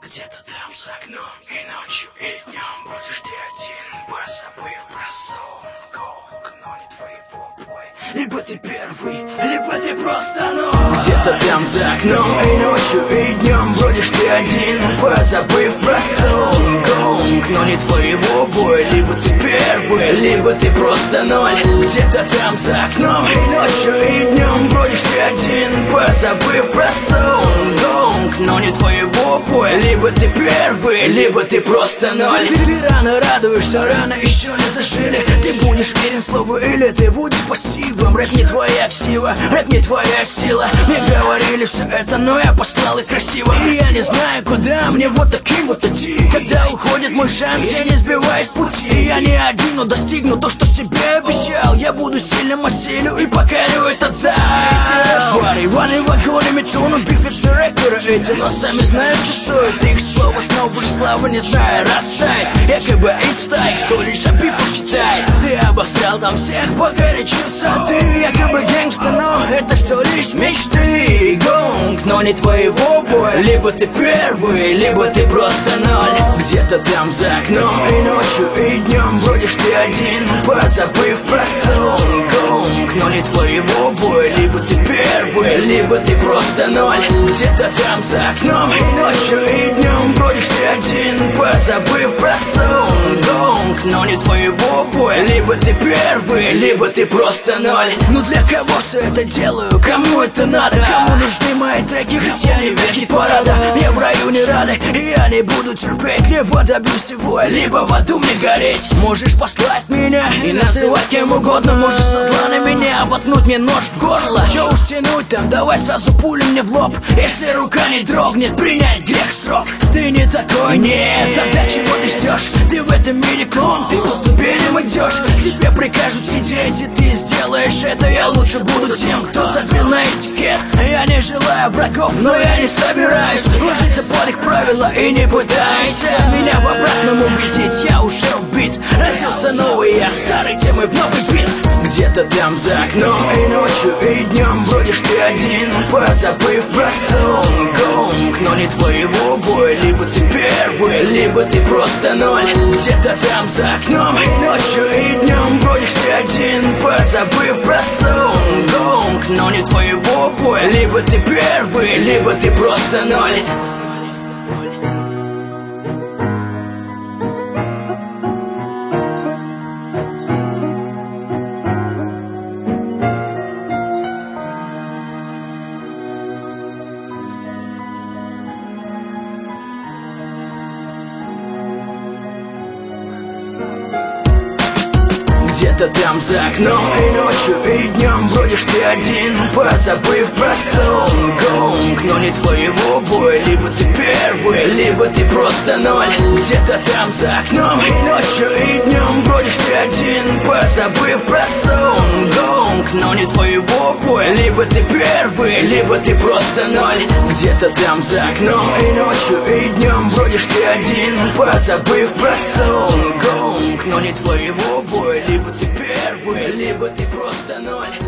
Где-то там за окном и ночью, и днем бродишь ты один, позабыв про сон. Гонг, но не твоего боя. Либо ты первый, либо ты просто ноль. Где-то там за окном и ночью, и днем бродишь ты один, позабыв про сон. Гонг, но не твоего боя. Либо ты первый, либо ты просто ноль. Где-то там за окном и ночью, и днем бродишь ты один, позабыв про сон. Гонг, но не твоего боя. Либо ты первый, либо ты просто ноль. Ты рано радуешься, рано еще не зажили. Ты будешь верен слову или ты будешь пассивом. Рэп не твоя ксива, рэп не твоя сила. Мне говорили все это, но я послал и красиво. И я не знаю куда, мне вот таким вот идти. Когда уходит мой шанс, я не сбиваюсь с пути. Я не один, но достигну то, что себе обещал. Я буду сильным, осилю и покорю этот зал. Вари, ваны, вагонами тонут, бифятся рэперы эти, но сами знают, что стоит их слово. Снова же слава, не знаю, растает. Якобы инстай, что лишь о бифах считает. Ты обострял там всех, погорячился. Ты якобы гэнгста, но это все лишь мечты. Гонг, но не твоего боя. Либо ты первый, либо ты просто ноль. Где-то там за окном и ночью, и днем бродишь ты один, позабыв про сон. Гонг, но не твоего боя. Либо ты первый, либо ты просто ноль. Где-то там за окном и ночью, и днем бродишь ты один, позабыв про сон. Гонг, но не твоего боя. Либо ты первый, либо ты просто ноль. Ну для кого все это делаю? Кому это надо? Кому нужны мои треки? Ведь я не веки парада. Мне в раю не рады, и я не буду терпеть. Либо добьюсь всего, либо в аду мне гореть. Можешь послать меня и называть кем угодно. Можешь со зла на меня воткнуть мне нож в горло. Че уж тянуть там, давай сразу пулю мне в лоб. Если рука не дрогнет, принять грех в срок. Ты не такой, нет, тогда чего ты ждешь? Ты в этом мире клон, ты по ступеням идешь. Тебе прикажут сидеть, и ты сделаешь это. Я лучше буду тем, кто забил на этикет. Я не желаю врагов, но я не собираюсь ложиться под их правила и не пытайся меня в обратном убедить. Я уже убит, родился новый, я старый, темы в новый бит. Где-то там за окном и ночью, и днем бродишь ты один, позабыв про сон. Гонг, но не твоего боя. Либо ты первый, либо ты просто ноль. Где-то там за окном и ночью, и днем бродишь ты один, позабыв про сон. Гонг, но не твоего боя. Либо ты первый, либо ты просто ноль. Где-то там за окном и ночью, и днем бродишь ты один, позабыв про сон. Гонг, но не твоего боя. Либо ты первый, либо ты просто ноль. Где-то там за окном и ночью, и днем бродишь ты один, позабыв про сон. Гонг, но не твоего боя. Либо ты первый, либо ты просто ноль. Где-то там за окном и ночью, и днем бродишь ты один, позабыв про сон. Гонг, но не твоего боя. Либо ты первый, либо ты просто ноль.